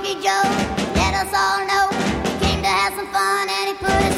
Funky Joe let us all know he came to have some fun and he put his